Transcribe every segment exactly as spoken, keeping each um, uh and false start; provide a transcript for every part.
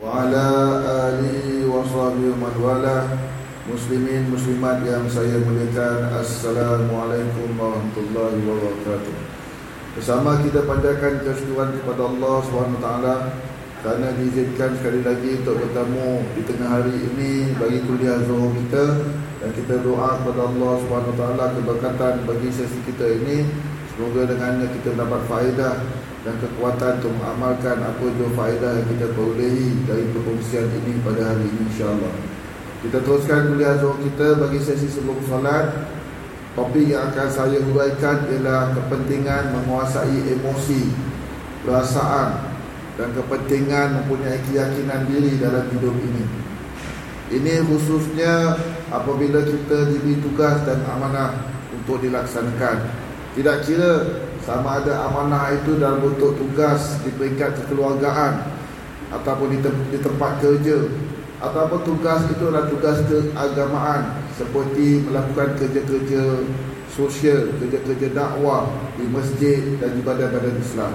wa ala alihi wa sahbihi man wala. Muslimin muslimat yang saya muliakan, Assalamualaikum warahmatullahi wabarakatuh. Bersama kita panjatkan kesyukuran kepada Allah subhanahu wa taala kerana diizinkan sekali lagi untuk bertemu di tengah hari ini bagi kuliah Zuhur kita, dan kita doa kepada Allah subhanahu wa taala keberkatan bagi sesi kita ini. Semoga dengannya kita mendapat faedah dan kekuatan untuk mengamalkan apa jua faedah yang kita perolehi dari perkongsian ini pada hari ini, insya-Allah. Kita teruskan kuliah Zuhur kita bagi sesi sebelum solat. Topik yang akan saya huraikan ialah kepentingan menguasai emosi, perasaan dan kepentingan mempunyai keyakinan diri dalam hidup ini. Ini khususnya apabila kita diberi tugas dan amanah untuk dilaksanakan. Tidak kira sama ada amanah itu dalam bentuk tugas di peringkat kekeluargaan ataupun di, tem- di tempat kerja, ataupun tugas itu adalah tugas keagamaan seperti melakukan kerja-kerja sosial, kerja-kerja dakwah di masjid dan di badan-badan Islam.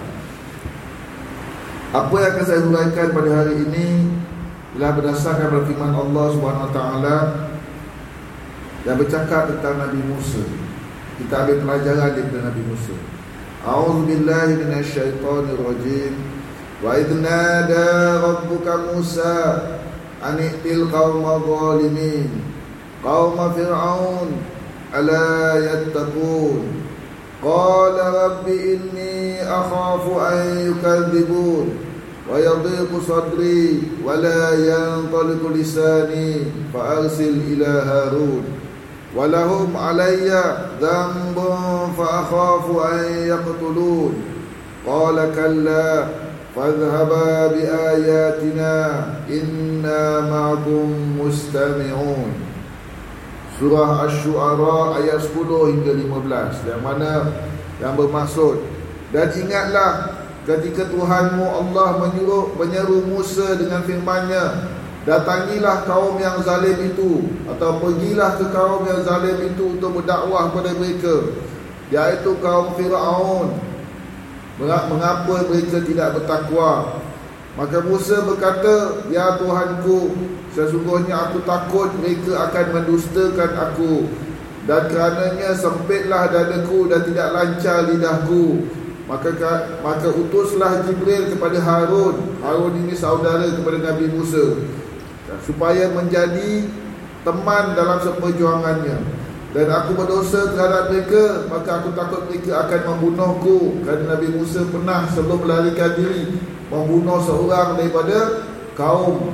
Apa yang akan saya huraikan pada hari ini ialah berdasarkan pada firman Allah Subhanahu Wa Taala yang bercakap tentang Nabi Musa. Kita ambil pelajaran daripada Nabi Musa. A'udzu billahi minasyaitonir rajim. Wa idh nada rabbuka Musa an i'til qauma zalimin qauma fir'aun ala yattaqun qala rabbi inni akhafu an yukadzibun wa yadhiqu sadri wa la yanṭaliqu lisani fa arsil ila Harun walahum alayya dhanbun fa akhafu an yaqtulun qala kalla fadhhaba bi ayatina inna ma'akum mustami'un. Surah Asy-Syu'ara ayat sepuluh hingga lima belas, yang mana yang bermaksud, dan ingatlah ketika Tuhanmu Allah menyuruh menyeru Musa dengan firman-Nya, datangilah kaum yang zalim itu, atau pergilah ke kaum yang zalim itu untuk berdakwah kepada mereka, iaitu kaum Fir'aun. Mengapa mereka tidak bertakwa? Maka Musa berkata, ya Tuhanku, sesungguhnya aku takut mereka akan mendustakan aku, dan kerananya sempitlah dadaku dan tidak lancar lidahku. Maka maka utuslah Jibril kepada Harun. Harun ini saudara kepada Nabi Musa, supaya menjadi teman dalam seperjuangannya. Dan aku berdosa terhadap mereka, maka aku takut mereka akan membunuhku. Kerana Nabi Musa pernah sebelum melarikan diri membunuh seorang daripada kaum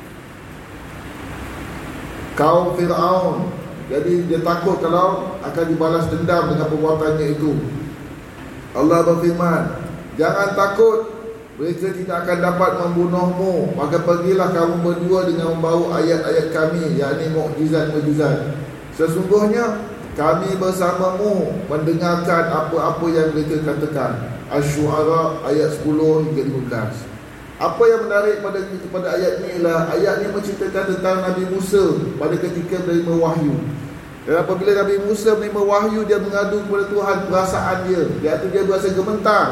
Kaum Fir'aun. Jadi dia takut kalau akan dibalas dendam dengan perbuatannya itu. Allah berfirman, jangan takut, mereka tidak akan dapat membunuhmu. Maka pergilah kamu berdua dengan membawa ayat-ayat kami, yakni mukjizat-mukjizat. Sesungguhnya kami bersamamu mendengarkan apa-apa yang mereka katakan. Asy-Syu'ara ayat sepuluh hingga lima belas. Apa yang menarik pada kepada ayat ini ialah ayat ini menceritakan tentang Nabi Musa pada ketika menerima wahyu. Dan apabila Nabi Musa menerima wahyu, dia mengadu kepada Tuhan perasaan dia, iaitu dia berasa gemetar.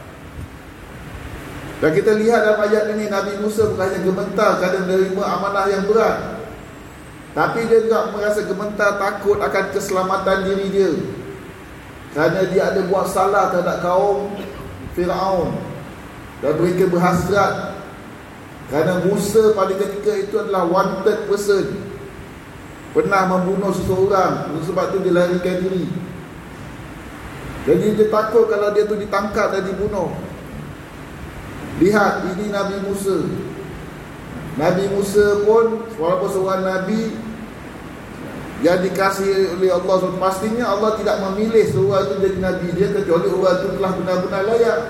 Dan kita lihat dalam ayat ini, Nabi Musa bukan hanya gemetar kerana menerima amanah yang berat, tapi dia juga merasa gemetar, takut akan keselamatan diri dia, kerana dia ada buat salah terhadap kaum Fir'aun. Dan mereka berhasrat, kerana Musa pada ketika itu adalah wanted person, pernah membunuh seseorang. Sebab itu dia larikan diri. Jadi dia takut kalau dia tu ditangkap dan dibunuh. Lihat, ini Nabi Musa. Nabi Musa pun walaupun seorang Nabi yang dikasihi oleh Allah, pastinya Allah tidak memilih seorang itu jadi Nabi dia kecuali orang itu telah benar-benar layak.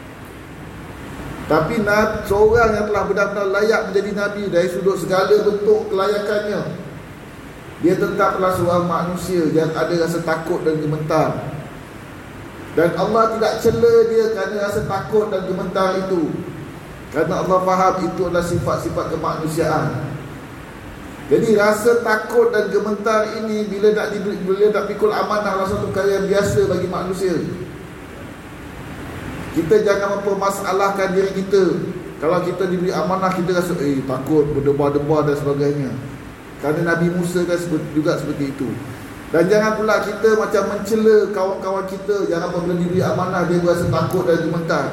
Tapi seorang yang telah benar-benar layak menjadi Nabi dari sudut segala bentuk kelayakannya, dia tetaplah seorang manusia yang ada rasa takut dan gemetar. Dan Allah tidak cela dia kerana rasa takut dan gemetar itu, kerana Allah faham itu adalah sifat-sifat kemanusiaan. Jadi rasa takut dan gemetar ini bila nak bila nak pikul amanah adalah satu perkara yang biasa bagi manusia. Kita jangan mempermasalahkan diri kita. Kalau kita diberi amanah, kita rasa eh takut, berdebar-debar dan sebagainya. Kerana Nabi Musa kan juga seperti itu. Dan jangan pula kita macam mencela kawan-kawan kita yang apabila diberi amanah dia berasa takut dan gemetar.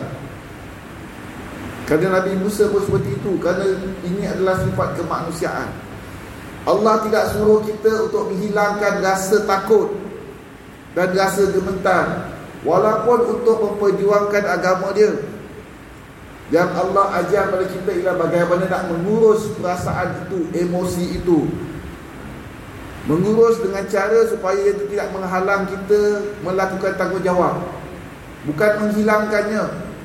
Kerana Nabi Musa pun seperti itu. Kerana ini adalah sifat kemanusiaan. Allah tidak suruh kita untuk menghilangkan rasa takut dan rasa gemetar, walaupun untuk memperjuangkan agama dia. Yang Allah ajar pada kita ialah bagaimana nak mengurus perasaan itu, emosi itu. Mengurus dengan cara supaya itu tidak menghalang kita melakukan tanggungjawab, bukan menghilangkannya.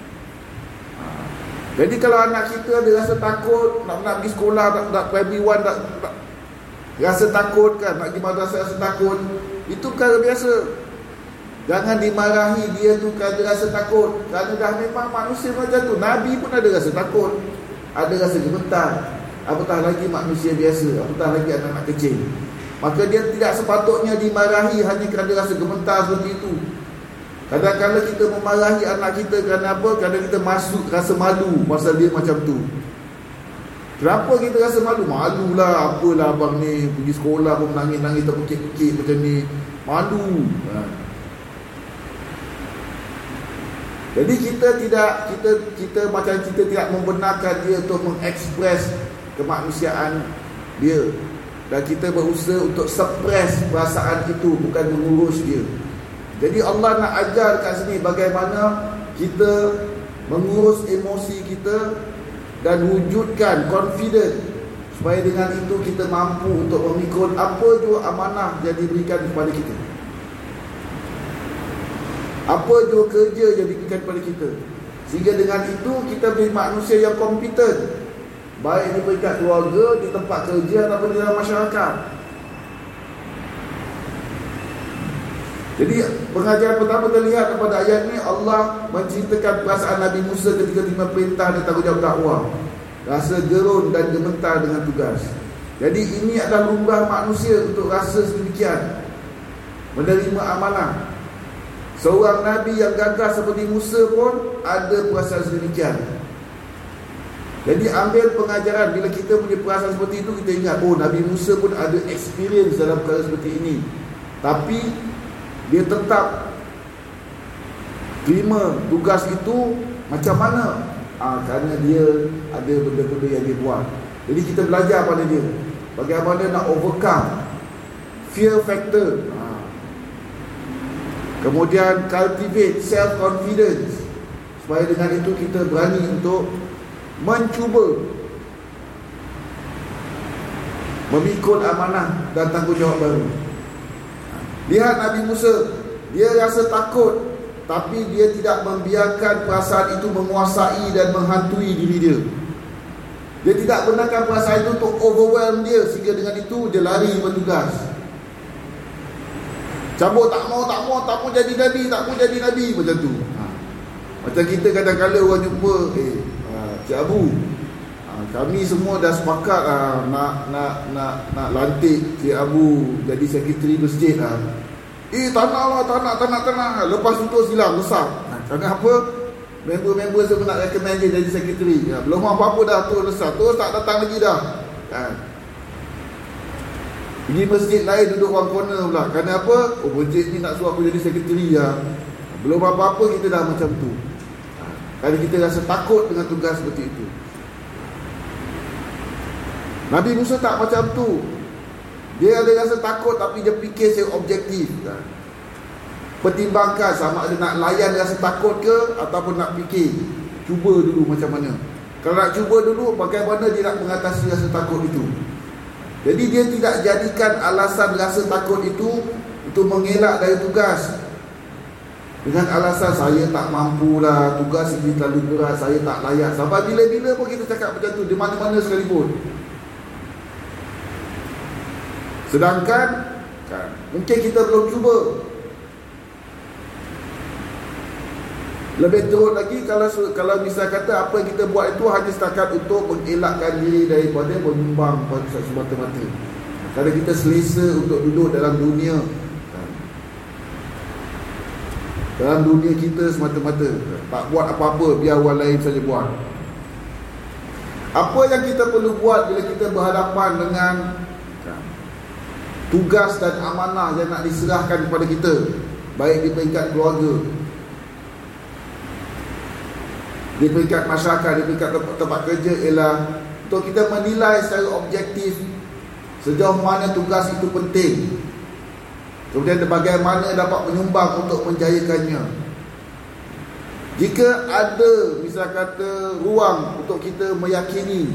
Jadi kalau anak kita ada rasa takut nak nak pergi sekolah, nak, nak primary one, nak, nak rasa takut kan, nak pergi madrasah rasa takut, itu perkara biasa. Jangan dimarahi dia tu kerana rasa takut, kerana dah memang manusia macam tu. Nabi pun ada rasa takut, ada rasa gemetar, apatah lagi manusia biasa, apatah lagi anak-anak kecil. Maka dia tidak sepatutnya dimarahi hanya kerana rasa gemetar seperti itu. Kadang-kadang kita memarahi anak kita kerana apa? Kerana kita masuk rasa malu pasal dia macam tu. Kenapa kita rasa malu? Malulah, apalah abang ni pergi sekolah pun menangis-nangis terpekik-pekik macam ni. Malu. Ha. Jadi kita tidak kita kita macam kita tidak membenarkan dia untuk mengekspres kemanusiaan dia, dan kita berusaha untuk suppress perasaan itu, bukan mengurus dia. Jadi Allah nak ajar kat sini bagaimana kita mengurus emosi kita dan wujudkan confident, supaya dengan itu kita mampu untuk memikul apa jua amanah yang diberikan kepada kita, apa jua kerja yang diberikan kepada kita, sehingga dengan itu kita menjadi manusia yang kompeten, baik di peringkat keluarga, di tempat kerja ataupun di dalam masyarakat. Jadi pengajaran pertama kita lihat pada ayat ni, Allah menceritakan perasaan Nabi Musa ketika terima perintah dan tanggungjawab dakwah, rasa gerun dan gemetar dengan tugas. Jadi ini adalah lumrah manusia untuk rasa sedemikian, menerima amanah. Seorang Nabi yang gagah seperti Musa pun ada perasaan sedemikian. Jadi ambil pengajaran, bila kita punya perasaan seperti itu, kita ingat, oh Nabi Musa pun ada experience dalam perkara seperti ini, tapi dia tetap terima tugas itu. Macam mana? Ah, kerana dia ada benda-benda yang dia buat. Jadi kita belajar pada dia bagaimana nak overcome fear factor. Ah. Kemudian cultivate self confidence, supaya dengan itu kita berani untuk mencuba memikul amanah dan tanggungjawab baru. Lihat Nabi Musa, dia rasa takut, tapi dia tidak membiarkan perasaan itu menguasai dan menghantui diri dia. Dia tidak benarkan perasaan itu untuk overwhelm dia, sehingga dengan itu dia lari bertugas. Cabut, tak mau, tak mau, tak mau jadi Nabi, tak mau jadi Nabi, macam tu. Ha. Macam kita kadang-kadang orang jumpa, eh, ha, Cik Abu, ha, kami semua dah sepakat ha, nak nak nak nak lantik Cik Abu jadi sekretari masjid. Ha. Eh, tak nak lah, tak nak, tak nak, tak nak. Lepas itu silam, besar. Ha, kenapa? Member-member semua nak recommend dia jadi sekretari. Ha, belum apa-apa dah, terus besar. Terus tak datang lagi dah. Ha. Pergi masjid lain duduk orang corner pula. Kerana apa? Oh, masjid ni nak suruh aku jadi sekretari ya. Belum apa-apa kita dah macam tu. Kerana kita rasa takut dengan tugas seperti itu. Nabi Musa tak macam tu. Dia ada rasa takut, tapi dia fikir secara objektif. Pertimbangkan sama ada nak layan rasa takut ke, ataupun nak fikir, cuba dulu macam mana. Kalau nak cuba dulu, bagaimana dia nak mengatasi rasa takut itu. Jadi dia tidak jadikan alasan rasa takut itu untuk mengelak dari tugas, dengan alasan saya tak mampulah, tugas ini terlalu berat, saya tak layak. Sampai bila-bila pun kita cakap macam tu, di mana-mana sekalipun. Sedangkan kan, mungkin kita belum cuba. Lebih teruk lagi kalau kalau misal kata apa yang kita buat itu hanya setakat untuk mengelakkan diri daripada menyumbang pada semata-mata. Kalau kita selesa untuk duduk dalam dunia, dalam dunia kita semata-mata, tak buat apa-apa, biar orang lain saja buat. Apa yang kita perlu buat bila kita berhadapan dengan tugas dan amanah yang nak diserahkan kepada kita, baik di peringkat keluarga, di peringkat masyarakat, di peringkat tempat kerja, ialah untuk kita menilai secara objektif sejauh mana tugas itu penting, kemudian bagaimana dapat menyumbang untuk menjayakannya. Jika ada misal kata ruang untuk kita meyakini,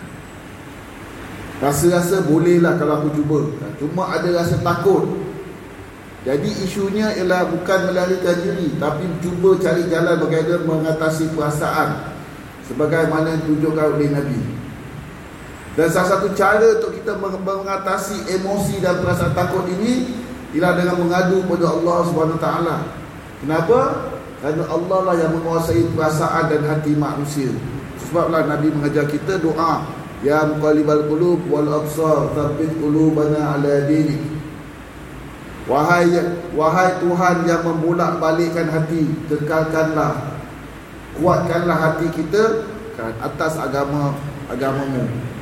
rasa-rasa bolehlah kalau aku cuba, cuma ada rasa takut. Jadi isunya ialah bukan melarikan diri, tapi cuba cari jalan bagaimana mengatasi perasaan sebagaimana ditunjukkan oleh Nabi. Dan salah satu cara untuk kita mengatasi emosi dan perasaan takut ini ialah dengan mengadu kepada Allah subhanahu wa taala. Kenapa? Kerana Allah lah yang menguasai perasaan dan hati manusia. Sebablah Nabi mengajar kita doa, ya muqallibal qulub wal absar tsabbit qulubana ala dinik. Wahai wahai Tuhan yang membolak-balikkan hati, kekalkanlah, kuatkanlah hati kita atas agama agamamu.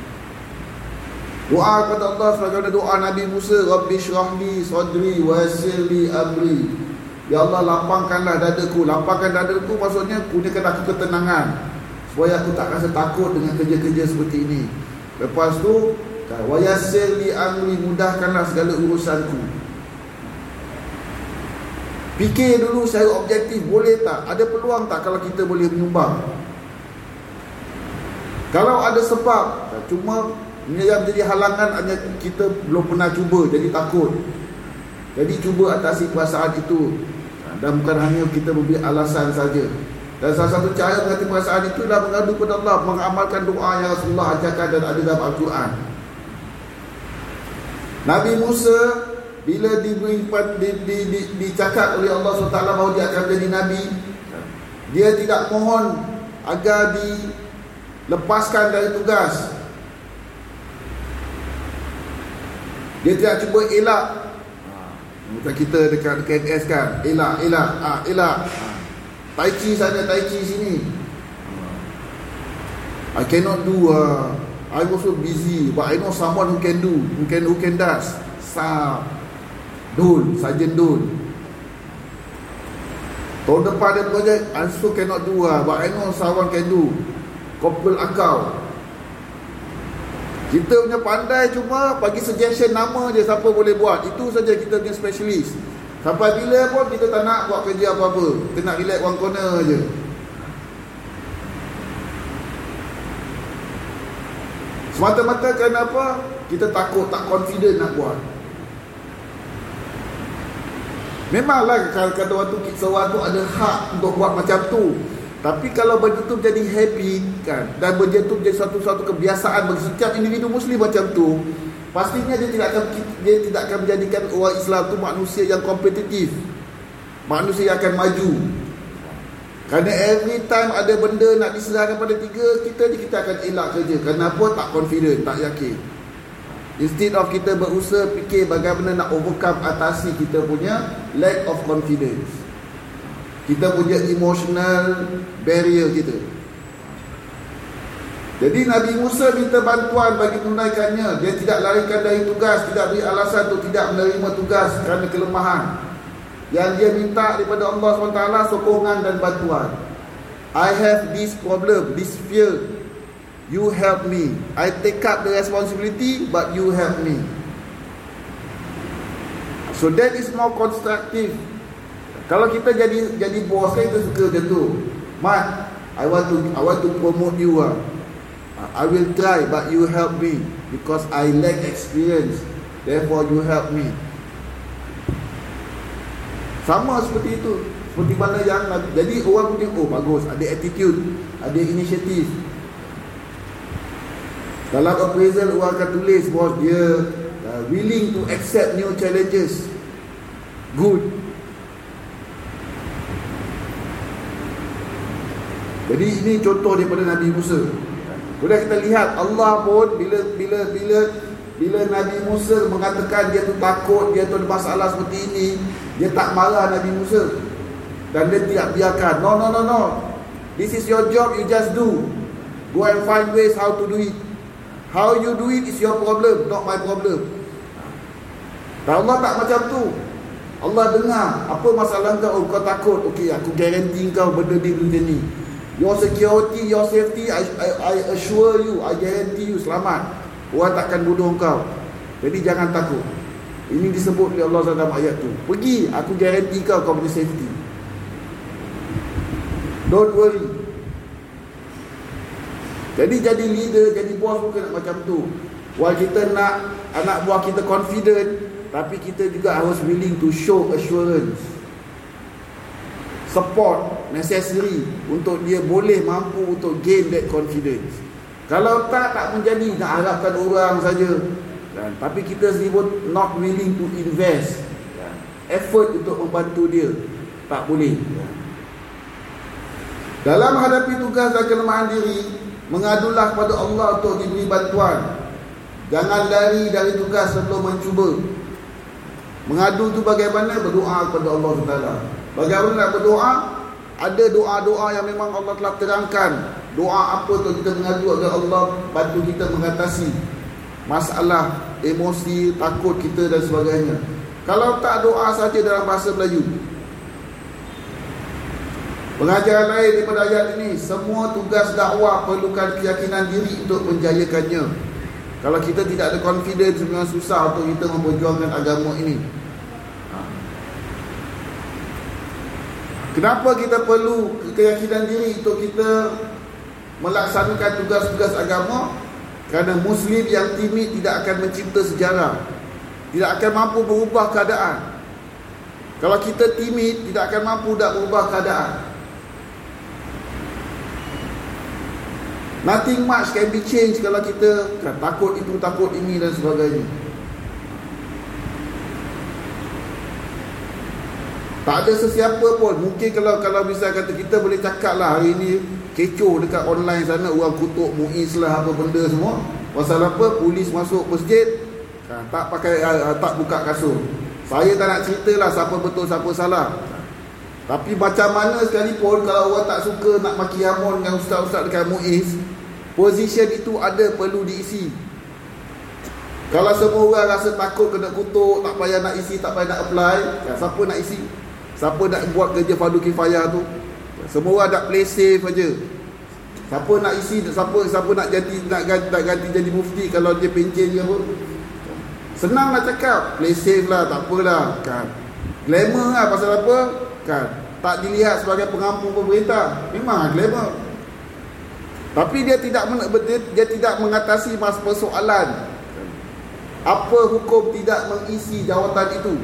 Doa kepada Allah sebagaimana doa Nabi Musa, Rabbi syrahli sadri wa yassirli amri. Ya Allah, lapangkanlah dadaku. Lapangkan dadaku maksudnya kurniakan aku ketenangan, supaya aku tak rasa takut dengan kerja-kerja seperti ini. Lepas tu, wa yassirli amri, mudahkanlah segala urusanku. Fikir dulu secara objektif, boleh tak? Ada peluang tak kalau kita boleh menyumbang? Kalau ada sebab, cuma ini yang menjadi halangan hanya kita belum pernah cuba, jadi takut. Jadi cuba atasi perasaan itu. Dan bukan hanya kita memberi alasan saja. Dan salah satu cara mengatasi perasaan itu adalah mengadu kepada Allah, mengamalkan doa yang Rasulullah ajarkan dan ada dalam Al-Quran. Nabi Musa bila diberi di, di, di, dicakap oleh Allah subhanahu wa taala bahawa dia akan menjadi Nabi, dia tidak mohon agar dilepaskan dari tugas. Dia tidak cuba elak. Macam kita dekat K N S kan, elak, elak, ah, elak. Tai chi sana, tai chi sini. I cannot do. Uh, I was so busy, but I know someone who can do, who can, who can does. Sa, Dul, Sarjan Dul. Tahun depan ada projek, I also cannot do, uh, but I know someone can do. Kopel Akau. Kita punya pandai cuma bagi suggestion nama je siapa boleh buat. Itu saja kita punya specialist. Sampai bila pun kita tak nak buat kerja apa-apa. Kita nak relax one corner je. Semata-mata kerana apa? Kita takut, tak confident nak buat. Memanglah kata waktu sesuatu ada hak untuk buat macam tu. Tapi kalau begitu jadi habit kan, dan begitu jadi satu-satu kebiasaan bagi setiap individu Muslim macam tu, pastinya dia tidak akan dia tidak akan menjadikan orang Islam tu manusia yang kompetitif, manusia yang akan maju. Kerana every time ada benda nak diserahkan pada tiga, kita kita akan elak kerja. Kenapa? Tak confident, tak yakin. Instead of kita berusaha fikir bagaimana nak overcome, atasi kita punya lack of confidence, kita punya emotional barrier kita. Jadi Nabi Musa minta bantuan bagi menunaikannya. Dia tidak larikan dari tugas, tidak beri alasan untuk tidak menerima tugas kerana kelemahan. Yang dia minta daripada Allah subhanahu wa taala sokongan dan bantuan. I have this problem, this fear. You help me. I take up the responsibility, but you help me. So that is more constructive. Kalau kita jadi jadi bos kan, kita suka macam tu. Mat, I want to I want to promote you ah. I will try, but you help me because I lack experience. Therefore you help me. Sama seperti itu. Seperti mana yang jadi orang punya, oh bagus, ada attitude, ada inisiatif. Dalam appraisal orang akan tulis bos dia uh, willing to accept new challenges. Good. Jadi ini contoh daripada Nabi Musa. Kemudian kita lihat Allah pun bila bila bila bila Nabi Musa mengatakan dia tu takut, dia tu ada masalah seperti ini, dia tak marah Nabi Musa. Dan dia tidak biarkan. No no no no. This is your job, you just do. Go and find ways how to do it. How you do it is your problem, not my problem. Dan Allah tak macam tu. Allah dengar apa masalah kau. Oh, kau takut, okey, aku guarantee kau benda ni macam ni. Your security, your safety, I, I, I assure you, I guarantee you selamat. Orang takkan bunuh kau. Jadi jangan takut. Ini disebut oleh Allah dalam ayat tu. Pergi, aku guarantee kau kau punya safety. Don't worry. Jadi jadi leader, jadi bos pun kena macam tu. While kita nak anak buah kita confident, tapi kita juga harus willing to show assurance, support necessary untuk dia boleh mampu untuk gain that confidence. Kalau tak, tak menjadi, nak harapkan orang saja. Dan, tapi kita sendiri pun not willing to invest effort untuk membantu dia, tak boleh. Dalam menghadapi tugas dan kelemahan diri, mengadulah kepada Allah untuk diberi bantuan. Jangan lari dari tugas sebelum mencuba. Mengadu tu bagaimana? Berdoa kepada Allah subhanahu wa taala. Bagaimana nak berdoa? Ada doa-doa yang memang Allah telah terangkan. Doa apa tu kita mengadu agar Allah bantu kita mengatasi masalah emosi, takut kita dan sebagainya. Kalau tak, doa saja dalam bahasa Melayu. Pengajaran lain daripada ayat ini, semua tugas dakwah perlukan keyakinan diri untuk menjayakannya. Kalau kita tidak ada confidence, memang susah untuk kita memperjuangkan agama ini. Kenapa kita perlu keyakinan diri untuk kita melaksanakan tugas-tugas agama? Kerana Muslim yang timid tidak akan mencipta sejarah, tidak akan mampu berubah keadaan. Kalau kita timid, tidak akan mampu nak berubah keadaan. Nothing much can be changed kalau kita kan, takut itu, takut ini dan sebagainya. Tak ada sesiapa pun. Mungkin kalau kalau bisa kata kita boleh cakap lah hari ni kecoh dekat online sana, orang kutuk Muiz lah apa benda semua. Pasal apa? Polis masuk masjid, ha, tak pakai ha, tak buka kasut. Saya tak nak cerita lah siapa betul siapa salah. Tapi macam mana sekalipun, kalau orang tak suka nak maki hamun dengan ustaz-ustaz dekat Muiz, position itu ada perlu diisi. Kalau semua orang rasa takut kena kutuk, tak payah nak isi, tak payah nak apply, ya, siapa nak isi? Siapa nak buat kerja fardu kifayah tu? Semua orang nak play safe aja. Siapa nak isi, siapa siapa nak jadi nak ganti, nak ganti jadi mufti kalau dia pencen ke apa? Senang lah cakap, play safe lah, tak apalah kan. Glamour lah, pasal apa? Kan, tak dilihat sebagai pengampu pemerintah. Memang glamour. Tapi dia tidak dia, dia tidak mengatasi mas persoalan. Apa hukum tidak mengisi jawatan itu?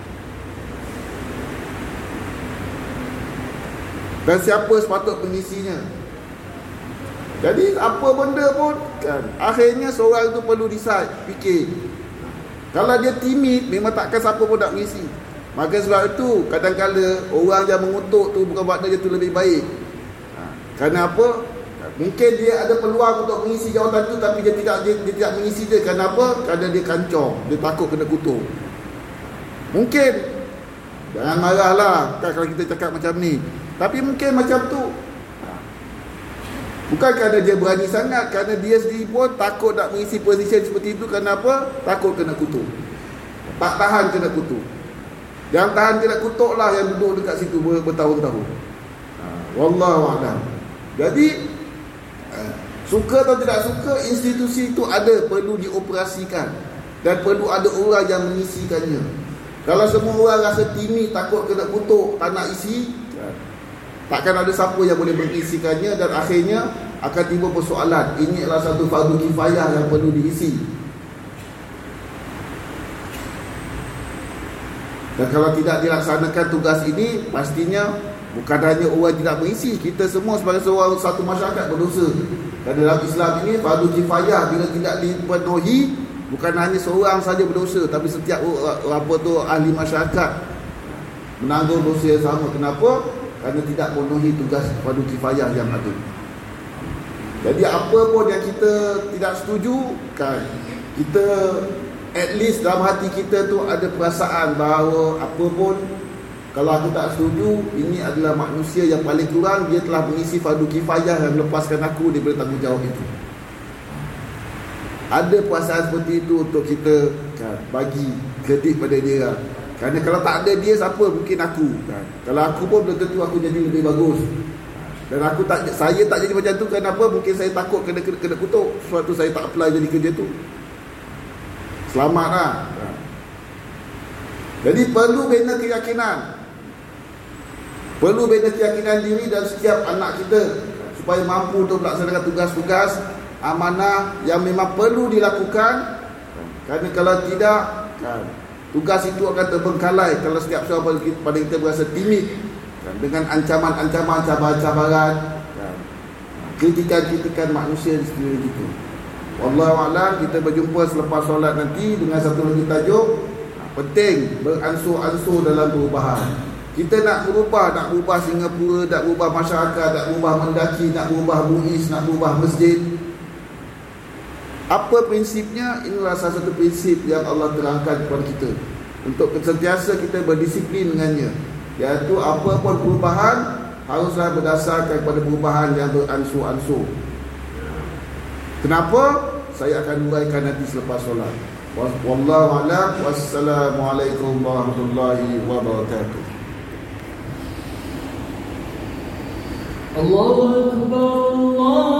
Dan siapa sepatut mengisinya? Jadi apa benda pun kan, akhirnya seorang itu perlu decide, fikir. Kalau dia timid, memang takkan siapa pun nak mengisi. Maka sebab itu kadang-kadang orang yang mengutuk tu bukan makna dia tu lebih baik. Ha, kerana apa? Mungkin dia ada peluang untuk mengisi jawatan tu, tapi dia tidak dia, dia tidak mengisi dia. Kerana apa? Kerana dia kancong, dia takut kena kutuk. Mungkin. Jangan marahlah kan kalau kita cakap macam ni. Tapi mungkin macam tu. Bukan kerana dia berani sangat, kerana dia sendiri pun takut nak mengisi position seperti itu. Kerana apa? Takut kena kutuk. Tak tahan kena kutuk. Yang tahan kena kutuk lah yang duduk dekat situ bertahun-tahun. Wallahu a'lam. Jadi suka atau tidak suka, institusi itu ada, perlu dioperasikan. Dan perlu ada orang yang mengisikannya. Kalau semua orang rasa timid, takut kena kutuk, tak nak isi, takkan ada siapa yang boleh mengisikannya. Dan akhirnya akan timbul persoalan. Ini adalah satu fardu kifayah yang perlu diisi. Dan kalau tidak dilaksanakan tugas ini, pastinya bukan hanya orang tidak mengisi, kita semua sebagai seorang satu masyarakat berdosa. Dan dalam Islam ini fardu kifayah bila tidak dipenuhi, bukan hanya seorang saja berdosa, tapi setiap apa tu ahli masyarakat menanggung dosa yang sama. Kenapa? Kerana tidak memenuhi tugas fardu kifayah yang ada. Jadi apa pun yang kita tidak setuju kan, kita at least dalam hati kita tu ada perasaan bahawa apa pun Kalau aku tak setuju, ini adalah manusia yang paling kurang, dia telah mengisi fardu kifayah yang melepaskan aku daripada tanggungjawab itu. Ada perasaan seperti itu untuk kita kan, bagi kredit pada dia. Kerana kalau tak ada dia, siapa? Mungkin aku kan. Kalau aku pun belum tentu aku jadi lebih bagus. Dan aku tak, saya tak jadi macam tu. Kenapa? Mungkin saya takut kena, kena, kena kutuk. Sebab tu saya tak apply jadi kerja tu. Selamatlah. Jadi perlu bina keyakinan. Perlu bina keyakinan diri dan setiap anak kita supaya mampu untuk melaksanakan tugas-tugas amanah yang memang perlu dilakukan. Kerana kalau tidak kan, tugas itu akan terbengkalai kalau setiap seorang pada kita berasa timid kan, dengan ancaman-ancaman, cabaran-cabaran kan, kritikan-kritikan manusia di sekeliling kita. Wallahu a'lam. Kita berjumpa selepas solat nanti dengan satu lagi tajuk, penting beransur-ansur dalam perubahan. Kita nak berubah, nak berubah Singapura, nak berubah masyarakat, nak berubah Mendaki, nak berubah Muiz, nak berubah masjid. Apa prinsipnya? Inilah salah satu prinsip yang Allah terangkan kepada kita untuk sentiasa kita berdisiplin dengannya, iaitu apa pun perubahan haruslah berdasarkan pada perubahan yang beransur-ansur. Kenapa? Saya akan uraikan nanti selepas solat. Wallahu a'lam. Wassalamualaikum warahmatullahi wabarakatuh. Allahu Akbar, Allah